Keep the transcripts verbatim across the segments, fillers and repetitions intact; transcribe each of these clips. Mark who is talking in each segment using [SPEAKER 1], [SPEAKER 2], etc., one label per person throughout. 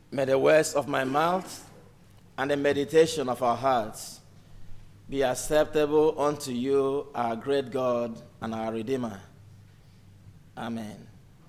[SPEAKER 1] May the words of my mouth and the meditation of our hearts be acceptable unto you, our great God and our Redeemer. Amen.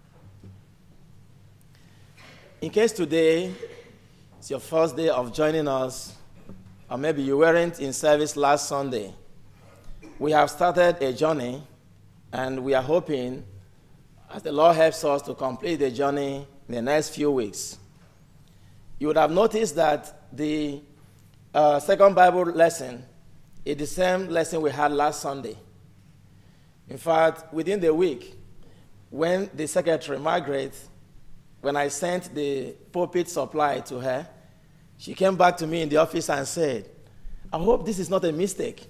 [SPEAKER 1] In case today is your first day of joining us, or maybe you weren't in service last Sunday, we have started a journey, and we are hoping, as the Lord helps us, to complete the journey in the next few weeks. You would have noticed that the uh, second Bible lesson is the same lesson we had last Sunday. In fact, within the week, when the secretary, Margaret, when I sent the pulpit supply to her, she came back to me in the office and said, I hope this is not a mistake.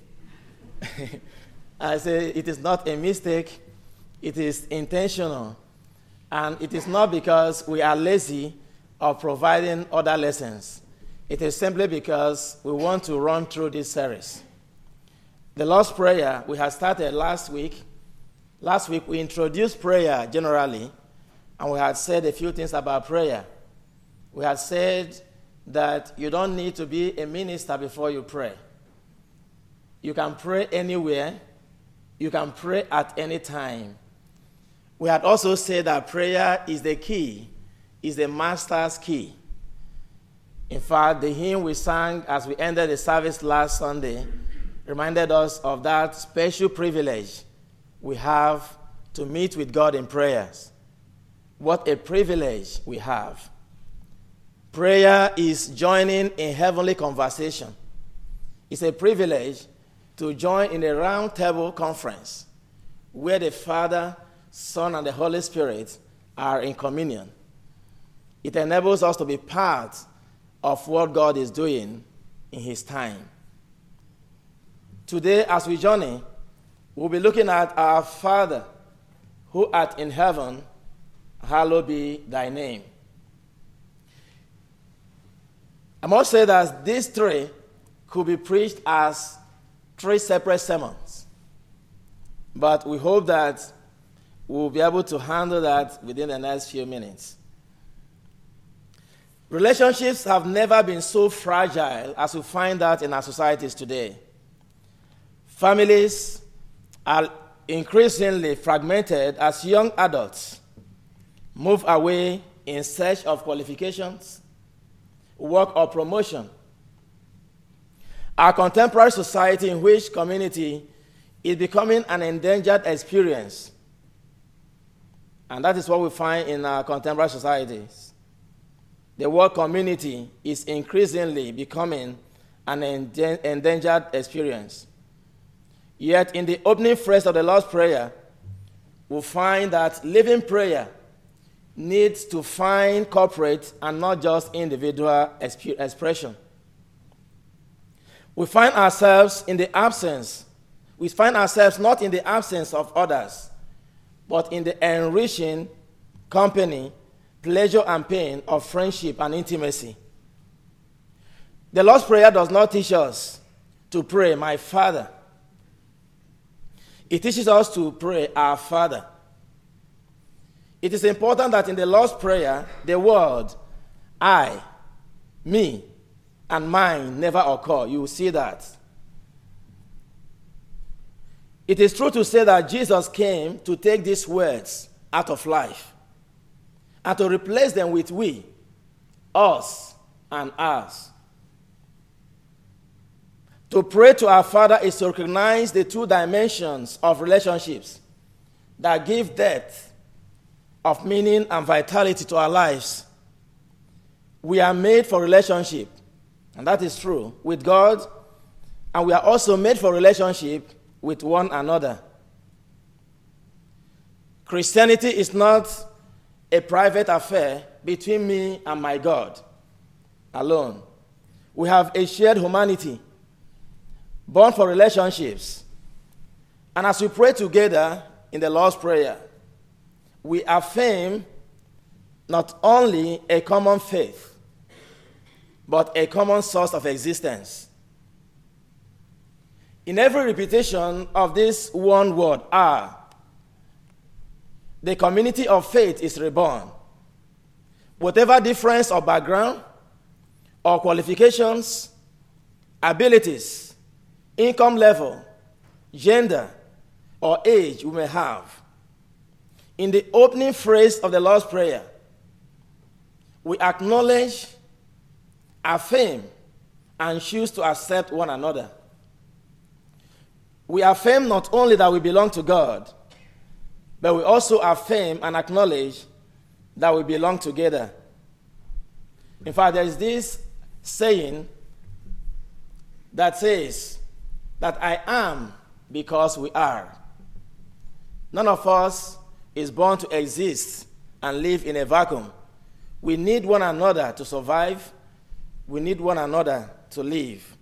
[SPEAKER 1] I said, it is not a mistake. It is intentional. And it is not because we are lazy of providing other lessons. It is simply because we want to run through this series. The Lord's Prayer we had started last week. Last week we introduced prayer generally, and we had said a few things about prayer. We had said that you don't need to be a minister before you pray. You can pray anywhere. You can pray at any time. We had also said that prayer is the key, is the master's key. In fact, the hymn we sang as we ended the service last Sunday reminded us of that special privilege we have to meet with God in prayers. What a privilege we have. Prayer is joining in heavenly conversation. It's a privilege to join in a round table conference where the Father, Son, and the Holy Spirit are in communion. It enables us to be part of what God is doing in his time. Today, as we journey, we'll be looking at our Father, who art in heaven, hallowed be thy name. I must say that these three could be preached as three separate sermons, but we hope that we'll be able to handle that within the next few minutes. Relationships have never been so fragile as we find that in our societies today. Families are increasingly fragmented as young adults move away in search of qualifications, work, or promotion. Our contemporary society, in which community is becoming an endangered experience, and that is what we find in our contemporary societies. The word community is increasingly becoming an endangered experience. Yet in the opening phrase of the Lord's Prayer, we find that living prayer needs to find corporate and not just individual expression. We find ourselves in the absence, we find ourselves not in the absence of others, but in the enriching company, pleasure and pain of friendship and intimacy. The Lord's Prayer does not teach us to pray, my Father. It teaches us to pray, our Father. It is important that in the Lord's Prayer, the word I, me, and mine never occur. You will see that. It is true to say that Jesus came to take these words out of life and to replace them with we, us, and us. To pray to our Father is to recognize the two dimensions of relationships that give depth of meaning and vitality to our lives. We are made for relationship, and that is true, with God, and we are also made for relationship with one another. Christianity is not a private affair between me and my God alone. We have a shared humanity, born for relationships. And as we pray together in the Lord's Prayer, we affirm not only a common faith, but a common source of existence. In every repetition of this one word, "our," the community of faith is reborn. whatever difference of background or qualifications, abilities, income level, gender, or age we may have. In the opening phrase of the Lord's Prayer, we acknowledge, affirm, and choose to accept one another. We affirm not only that we belong to God, but we also affirm and acknowledge that we belong together. In fact, there is this saying that says that I am because we are. None of us is born to exist and live in a vacuum. We need one another to survive. We need one another to live.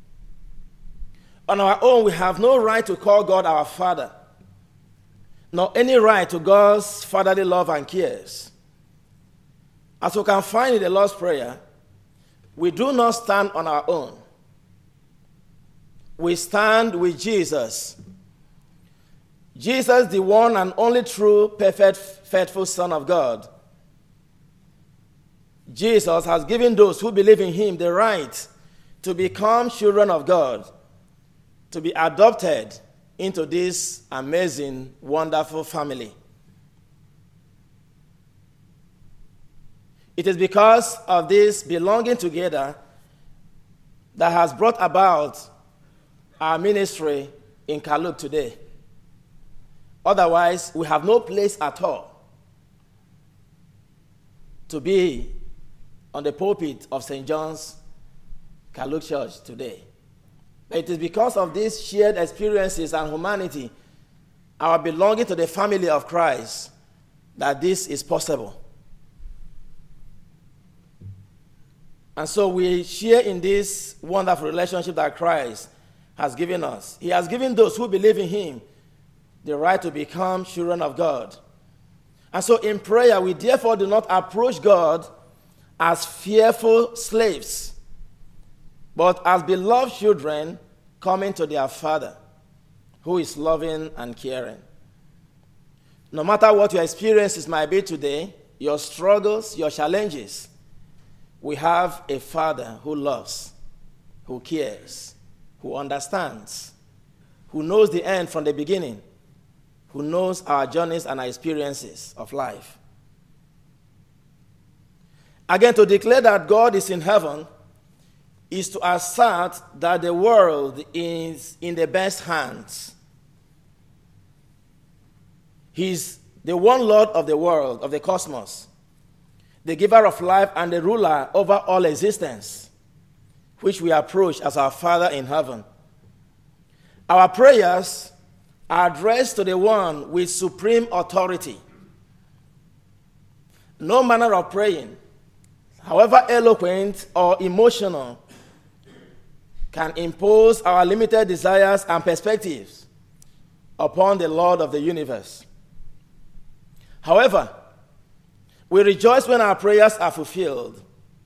[SPEAKER 1] On our own, we have no right to call God our Father, nor any right to God's fatherly love and cares. As we can find in the Lord's Prayer, we do not stand on our own. We stand with Jesus. Jesus, the one and only true, perfect, faithful Son of God. Jesus has given those who believe in him the right to become children of God, to be adopted into this amazing, wonderful family. It is because of this belonging together that has brought about our ministry in Kaluk today. Otherwise, we have no place at all to be on the pulpit of Saint John's Kaluk Church today. It is because of these shared experiences and humanity, our belonging to the family of Christ, that this is possible. And so we share in this wonderful relationship that Christ has given us. He has given those who believe in him the right to become children of God. And so in prayer, we therefore do not approach God as fearful slaves, but as beloved children coming to their Father, who is loving and caring. No matter what your experiences might be today, your struggles, your challenges, we have a Father who loves, who cares, who understands, who knows the end from the beginning, who knows our journeys and our experiences of life. Again, to declare that God is in heaven is to assert that the world is in the best hands. He's the one Lord of the world, of the cosmos, the giver of life and the ruler over all existence, which we approach as our Father in heaven. Our prayers are addressed to the one with supreme authority. No manner of praying, however eloquent or emotional, can impose our limited desires and perspectives upon the Lord of the universe. However, we rejoice when our prayers are fulfilled.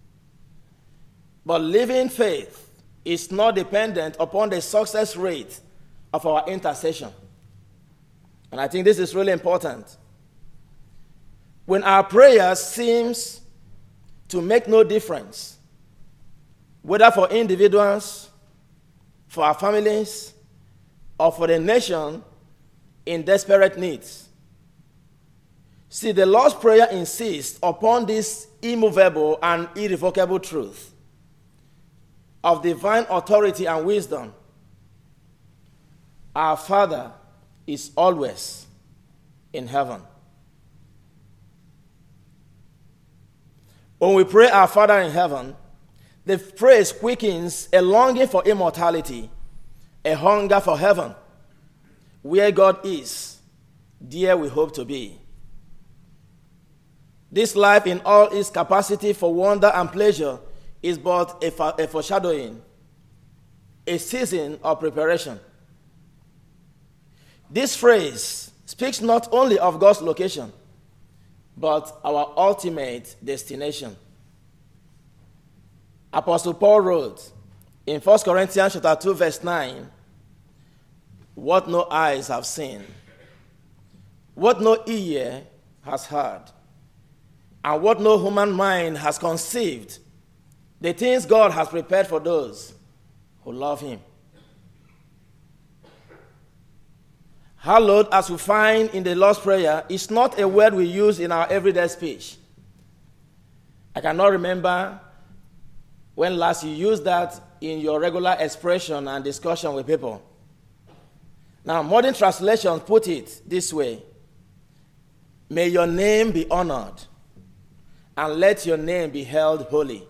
[SPEAKER 1] But living faith is not dependent upon the success rate of our intercession. And I think this is really important. When our prayers seems to make no difference, whether for individuals, for our families, or for the nation in desperate needs. See, the Lord's Prayer insists upon this immovable and irrevocable truth of divine authority and wisdom. Our Father is always in heaven. When we pray our Father in heaven, the phrase quickens a longing for immortality, a hunger for heaven. Where God is, there we hope to be. This life in all its capacity for wonder and pleasure is but a, a foreshadowing, a season of preparation. This phrase speaks not only of God's location, but our ultimate destination. Apostle Paul wrote in First Corinthians chapter two, verse nine, what no eyes have seen, what no ear has heard, and what no human mind has conceived, the things God has prepared for those who love him. Hallowed, as we find in the Lord's Prayer, is not a word we use in our everyday speech. I cannot remember when last you used that in your regular expression and discussion with people. Now, modern translations put it this way: may your name be honored, and let your name be held holy.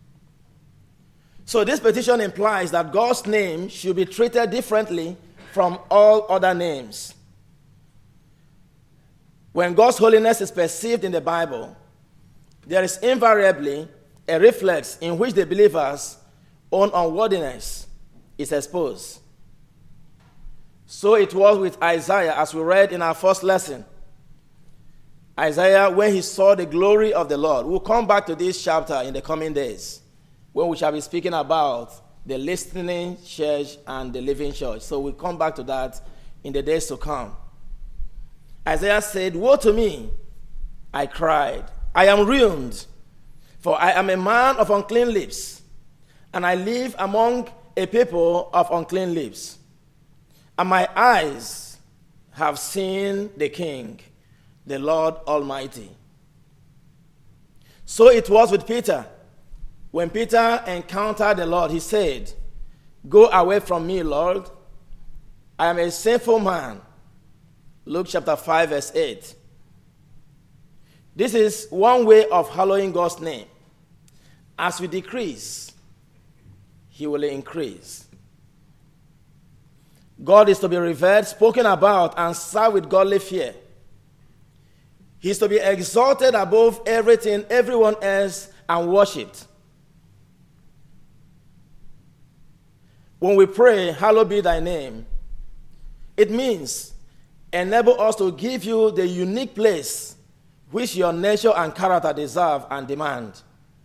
[SPEAKER 1] So this petition implies that God's name should be treated differently from all other names. When God's holiness is perceived in the Bible, there is invariably a reflex in which the believer's own unworthiness is exposed. So it was with Isaiah, as we read in our first lesson. Isaiah, when he saw the glory of the Lord, we'll come back to this chapter in the coming days, when we shall be speaking about the listening church and the living church. So we'll come back to that in the days to come. Isaiah said, "Woe to me, I cried. I am ruined, for I am a man of unclean lips, and I live among a people of unclean lips. And my eyes have seen the King, the Lord Almighty." So it was with Peter. When Peter encountered the Lord, he said, "Go away from me, Lord. I am a sinful man." Luke chapter five, verse eight. This is one way of hallowing God's name. As we decrease, he will increase. God is to be revered, spoken about, and served with godly fear. He is to be exalted above everything, everyone else, and worshipped. When we pray, "Hallowed be thy name," it means enable us to give you the unique place which your nature and character deserve and demand.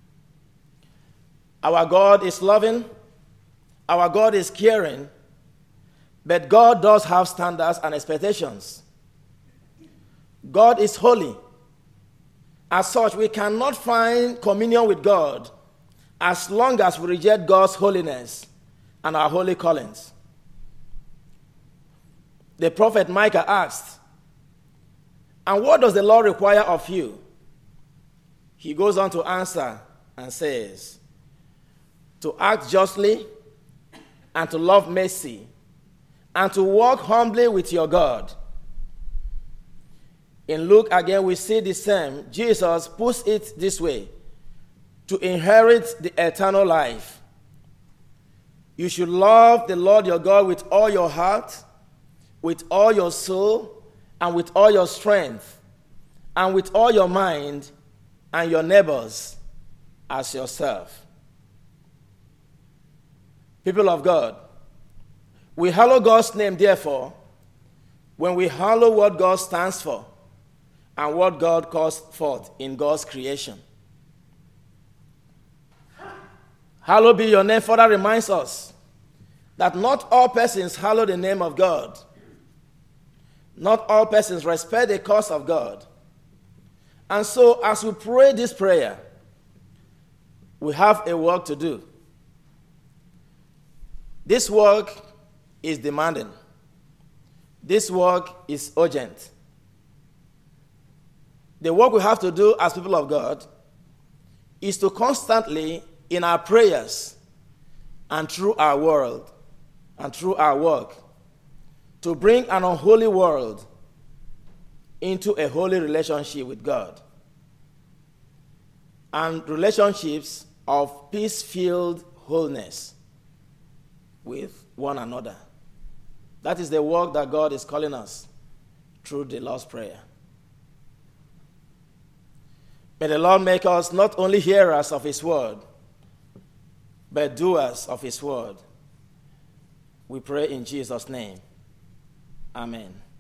[SPEAKER 1] Our God is loving, our God is caring, but God does have standards and expectations. God is holy. As such, we cannot find communion with God as long as we reject God's holiness and our holy callings. The prophet Micah asked, "And what does the Lord require of you?" He goes on to answer and says, "To act justly, and to love mercy, and to walk humbly with your God." In Luke again, we see the same. Jesus puts it this way: to inherit the eternal life. You should love the Lord your God with all your heart, with all your soul, and with all your strength, and with all your mind, and your neighbors as yourself. People of God, we hallow God's name, therefore, when we hallow what God stands for and what God calls forth in God's creation. Hallowed be your name further reminds us that not all persons hallow the name of God. Not all persons respect the cause of God. And so, as we pray this prayer, we have a work to do. This work is demanding. This work is urgent. The work we have to do as people of God is to constantly, in our prayers and through our world and through our work, to bring an unholy world into a holy relationship with God, and relationships of peace-filled wholeness with one another. That is the work that God is calling us through the Lord's Prayer. May the Lord make us not only hearers of his word, but doers of his word. We pray in Jesus' name. Amen.